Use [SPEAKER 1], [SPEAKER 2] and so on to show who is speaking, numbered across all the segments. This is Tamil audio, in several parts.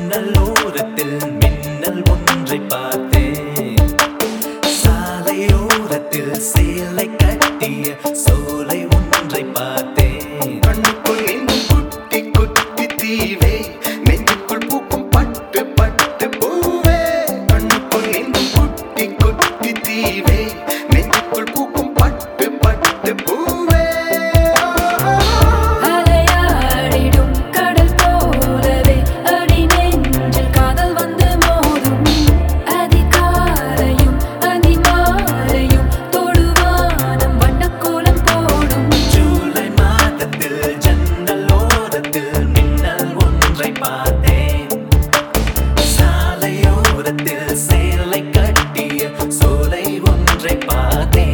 [SPEAKER 1] ஜன்னலோரத்தில் மின்னல் ஒன்றை பார்த்தேன். சாலையோரத்தில் சேலை கட்டிய சோலை ஒன்றை பார்த்தேன்.
[SPEAKER 2] கண்ணுக்குள் இன்னும் குட்டி குட்டி தீவே, நெஞ்சுக்குள் பூக்கும் பட்டு பட்டு பூவே. கண்ணுக்குள் இன்னும் குட்டி குட்டி தீவே, நெஞ்சுக்குள் பூக்கும் பட்டு பட்டு பூவே.
[SPEAKER 3] அலையாடிடும் கடல் போலவே அடி நெஞ்சில் காதல் வந்து மோதும். அதிகாலையும் அதிமாலையும் தொடுவானம் வண்ணக்கோலம் போடும்.
[SPEAKER 1] ஜூலை மாதத்தில் ஜன்னலோரத்தில் மின்னல் ஒன்றை பார்த்தேன். சாலையோரத்தில் சேலை கட்டிய சோலை ஒன்றை பார்த்தேன்.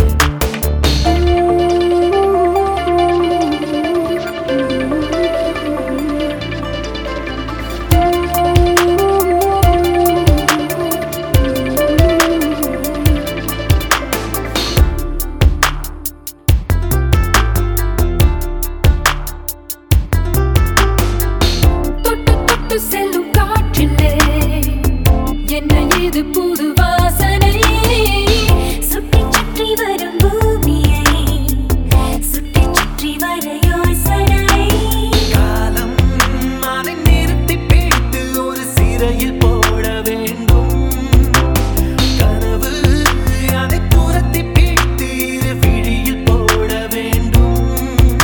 [SPEAKER 3] தொட்டு தொட்டு செல்லும் காற்றிலே என்ன இது புது வாசனை. சுற்றி சுற்றி வரும் பூமியை சுற்றி சுற்றி வர யோசனை.
[SPEAKER 1] காலம் அதை நிறுத்தி பிடித்து ஒரு சிறையில் போட வேண்டும். கனவு அதை துரத்தி பிடித்து இரு விழியில் போட வேண்டும்.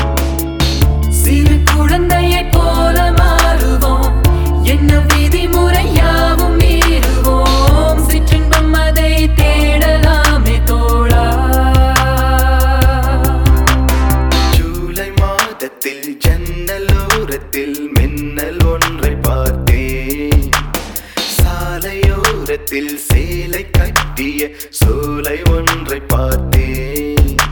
[SPEAKER 3] சிறு குழந்தையைப் போல மாறுவோம், என்ன விதிமுறையாவும் மீறுவோம். சிற்றின்பம் அதை தேடலாமே தோழா.
[SPEAKER 2] ஜூலை மாதத்தில் ஜன்னலோரத்தில் மின்னல் ஒன்றை பார்த்தேன். சாலையோரத்தில் சேலை கட்டிய சோலை ஒன்றை பார்த்தேன்.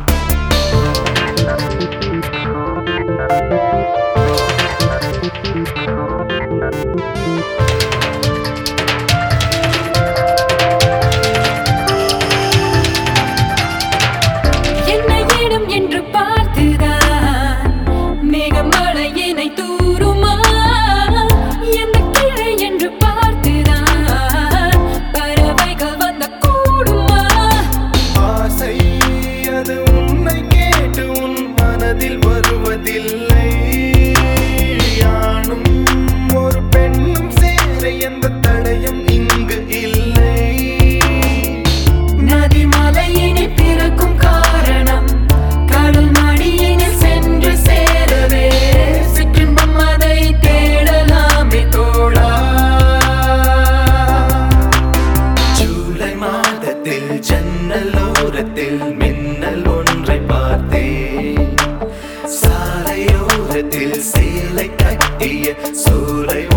[SPEAKER 3] என்ன இடம் என்று பார்த்துதான் மேகமழையினை தூருமா. என்ன கிளை என்று பார்த்துதான் பறவைகள் வந்த கூடுமா.
[SPEAKER 2] ஆசை அது உன்னை கேட்டு உன் மனதில் வருவதில்லை. ஆணும் ஒரு பெண்ணும் சேர எந்த தடயம் இங்கு இல்லை.
[SPEAKER 3] நதி மலையினை பிறக்கும் காரணம் கடல் மடியினில் சென்று சேரவே. சிற்றின்பம் அதை தேடலாமே தோழா.
[SPEAKER 1] ஜூலை மாதத்தில் ஜன்னலோரத்தில் மின்னல் ஒன்றை பார்த்தேன். சாலையோரத்தில் சேலை கட்டிய சோலை